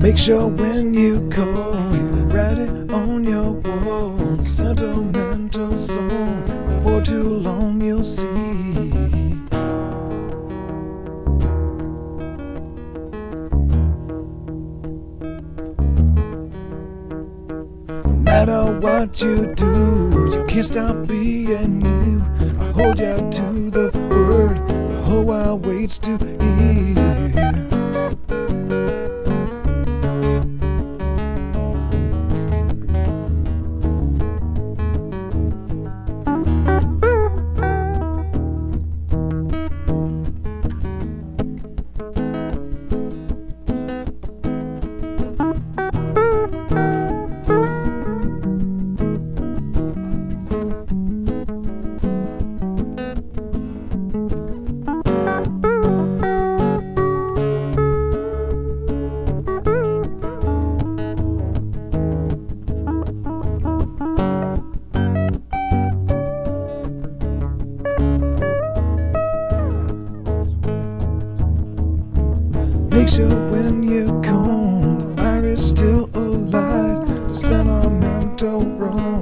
Make sure when you call, you write it on your wall. Sentimental song, before too long you'll see. No matter what you do, you can't stop being you. I hold you to the word, the whole world waits to hear. Make sure when you come, the fire is still alive. The sentimental wrong.